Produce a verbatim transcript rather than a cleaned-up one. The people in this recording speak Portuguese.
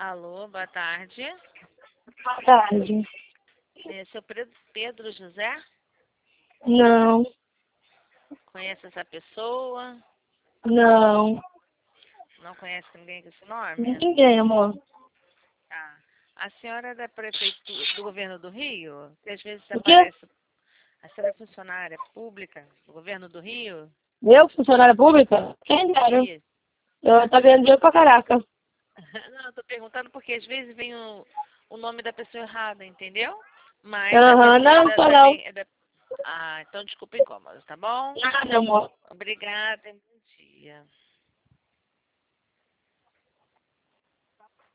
Alô, boa tarde. Boa tarde. É, seu Pedro, Pedro José? Não, Conhece essa pessoa? não. Não conhece ninguém com esse nome? Ninguém, amor. Tá. A senhora é da prefeitura, do governo do Rio? Que às vezes O quê? aparece. A senhora é funcionária pública do governo do Rio? Eu, funcionária pública? Quem dera. Isso. Eu tô ganhando dinheiro pra caraca. Não, eu tô perguntando porque às vezes vem o, o nome da pessoa errada, entendeu? Mas a Aham, pessoa é não, da, tô não. também é da... Ah, então desculpa o incômodo, tá bom? Nada, amor. Obrigada e bom dia.